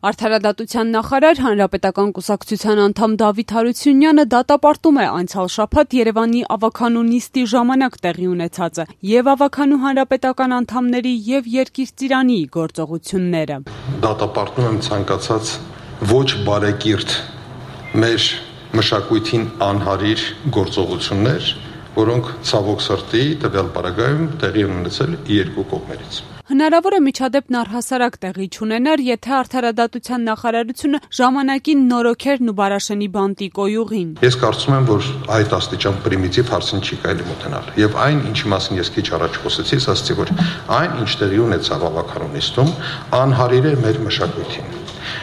Արդարադատության նախարար Հանրապետական կուսակցության անդամ Դավիթ Հարությունյանը դատապարտում է անցյալ շաբաթ Երևանի ավագանու նիստի ժամանակ տեղի ունեցածը եւ ավագանու հանրապետական անդամների եւ Երկիր-Ծիրանի գործողությունները։ Դատապարտում եմ ցանկացած ոչ բարեկիրթ մեր մշակույթին անհարիր գործողություններ, որոնք ցավոք սրտի տվյալ պարագայում տեղի են ունեցել երկու կողմերից։ Հնարավոր է միջադեպն առհասարակ տեղի չունենար, եթե Արդարադատության նախարարությունը ժամանակին նորոգեր Նուբարաշենի բանտի կոյուղին։ Ես կարծում եմ, որ այդ աստիճան պրիմիտիվ հարցին չի կարելի մոտենալ։ Եվ այն, ինչի մասին ես քիչ առաջ խոսեցի, ասացի, որ այն, ինչ տեղի ունեցավ ավագանու նիստում, անհարիր է մեր մշակույթին։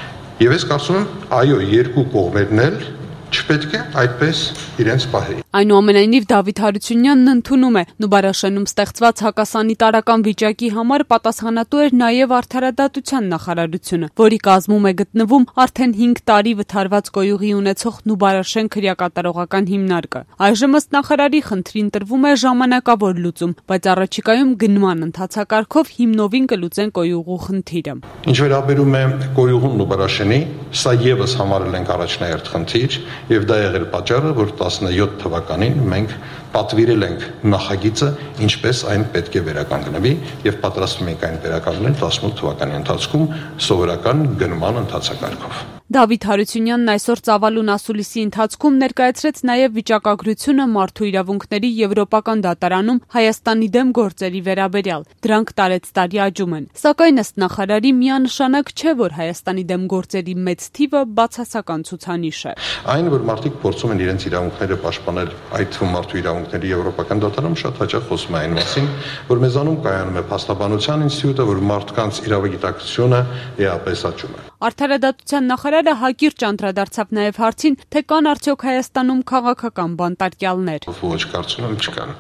Եվ ես կարծում եմ, այո, երկու կողմերն էլ չպետք է այդպես իրենց պահեին։ Այնուամենայնիվ Դավիթ Հարությունյանն ընդունում է Նուբարաշենում ստեղծված հակասանիտարական վիճակի համար պատասխանատու էր նաև Արդարադատության նախարարությունը, որի կազմում է գտնվում արդեն 5 տարի վթարված կոյուղի ունեցող Նուբարաշեն քրեակատարողական հիմնարկը։ Այժմ ըստ նախարարի խնդրին տրվում է ժամանակավոր լուծում, բայց առաջիկայում գնման ընթացակարգով հիմնովին կլուծեն կոյուղու խնդիրը։ Ինչ վերաբերում է կոյուղուն Նուբարաշենի, սա եւս համարել ենք առաջնահերթ խնդիր, եւ դա եղել պատճառը, որ 17 թվականին մենք պատվիրել ենք նախագիծը, ինչպես այն պետք է վերականգնվի եւ պատրաստվում ենք այն վերականգնել 18 թվականի ընթացքում սովորական գնման ընթացակարգով։ Դավիթ Հարությունյանն այսօր Ծավալուն ասուլիսի ընթացքում ներկայացրեց նաև վիճակագրությունը մարդու իրավունքների եվրոպական դատարանում Հայաստանի դեմ գործերի վերաբերյալ։ Դրանք տարեցտարի աճում են։ Սակայն ըստ նախարարի միանշանակ չէ, որ Հայաստանի դեմ գործերի մեծ թիվը բացասական ցուցանիշ է։ Այն, որ մարդիկ փորձում են իրենց իրավունքները պաշտպանել, այդ թվում մարդու իրավունքների եվրոպական դատարանում շատ հաճախ խոսում է այն մասին, որ մեզանում կայանում է փաստաբանության ինստիտուտը, որ մարդկանց իրավագիտակցությունը էապես աճում է։ Արդարադատության նախարարը հակիրճ անդրադարձավ նաև հարցին, թե կան արդյոք Հայաստանում քաղաքական բանտարկյալներ։ Ոչ, կարծում եմ չկան։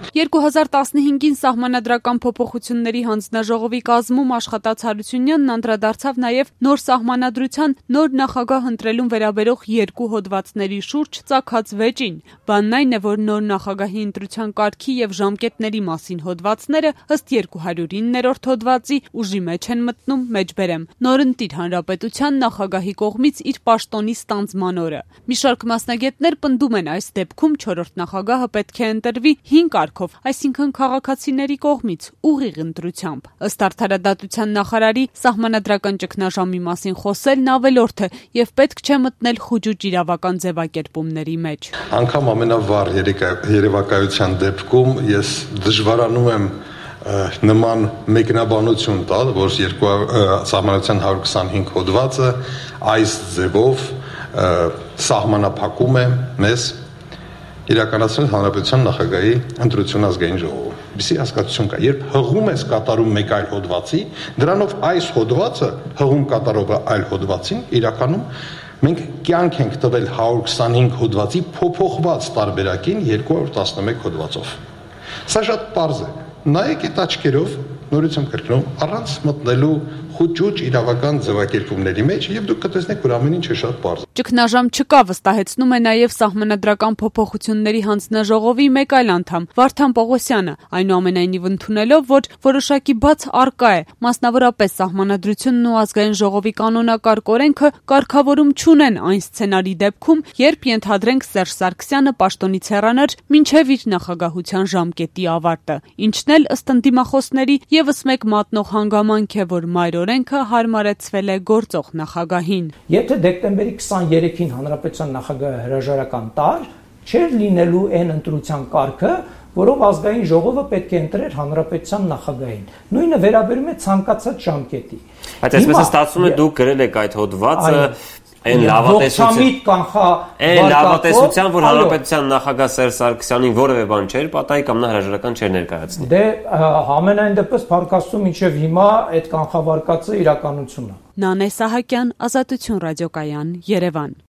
2015-ին սահմանադրական փոփոխությունների հանձնաժողովի կազմում աշխատած Հարությունյանն անդրադարձավ նաև նոր սահմանադրության նոր նախագահ ընտրելուն վերաբերող 2 հոդվածների շուրջ ծագած վեճին։ Բանն այն է, որ նոր նախագահի ընտրության կարգի եւ ժամկետների մասին հոդվածները ըստ 209-րդ հոդվածի ուժի մեջ են մտնում մեջբերեմ։ Նորընտիր հանրապետության նախագահի կողմից իր պաշտոնի ստանձնման օրը։ Մի շարք մասնագետներ պնդում են այս դեպքում 4-րդ նախագահը պետք է ընտրվի 5 կարգով, այսինքն քաղաքացիների կողմից ուղիղ ընտրությամբ։ Ըստ Արդարադատության նախարարի սահմանադրական ճգնաժամի մասին խոսելն ավելորդ է եւ պետք չէ մտնել խուճուճ իրավական ձևակերպումների մեջ։ Անկամ ամենավառ երևակայության դեպքում ես դժվարանում եմ նման մեկնաբանություն տալ, որ սահմանադրության 125 հոդվածը այս ձևով սահմանափակում է մեզ իրականացնել հանրապետության նախագահի ընտրություն ազգային ժողովում։ Բիսի հասկացություն կա, երբ հղում ես կատարում մեկ այլ հոդվածի, դրանով այս հոդվածը հղում կատարողը այլ հոդվածին իրականում մենք կյանք ենք տվել 125 հոդվածի փոփոխված տարբերակին 211 հոդվածով։ Սա շատ պարզ է։ Նայեք այդ աչքերով, նորից եմ կրկնում, առանց մտնելու խուճուճ իրավական ձևակերպումների մեջ եւ դուք կտեսնեք, որ ամեն ինչ է շատ պարզ։ Ճգնաժամ չկա, վստահեցնում է նաև սահմանադրական փոփոխությունների հանձնաժողովի մեկ այլ անդամ Վարդան Պողոսյանը, այնուամենայնիվ ընդունելով, որ որոշակի բաց առկա է, մասնավորապես սահմանադրությունն ու ազգային ժողովի կանոնակարգ օրենքը կարգավորում չունեն այն սցենարի դեպքում, երբ ենթադրենք Սերժ Սարգսյանը պաշտոնից հեռանար մինչև իր նախագահության ժամկետի ավարտը, ինչն էլ ըստ ընդդիմախոսների եւս մեկ մատնող հանգամանք է, որ մայր օրենքը հարմարեցվել է գործող նախագահին։ Եթե դեկտեմբերի 23-ին հանրապետության նախագահը հրաժարական տար, չէր լինելու այն ընտրության կարգը, որով ազգային ժողովը պետք է ընտրեր հանրապետության նախագահին։ Նույնը վերաբերում է ցանկացած ժամկետի։ Բայց այսպես է ստացվում է դուք գրել եք այդ հոդվածը այն լավատեսության, որ հանրապետության նախագահ Սերժ Սարգսյանին որևէ բան չէր պատահի կամ նա հրաժարական չէր ներկայացնի։ Դե համենայն դեպս փառքաստու մինչև հիմա այդ կանխավարկածը իրականություն է։ Նանե Սահակյան, Ազատություն ռադիոկայան, Երևան։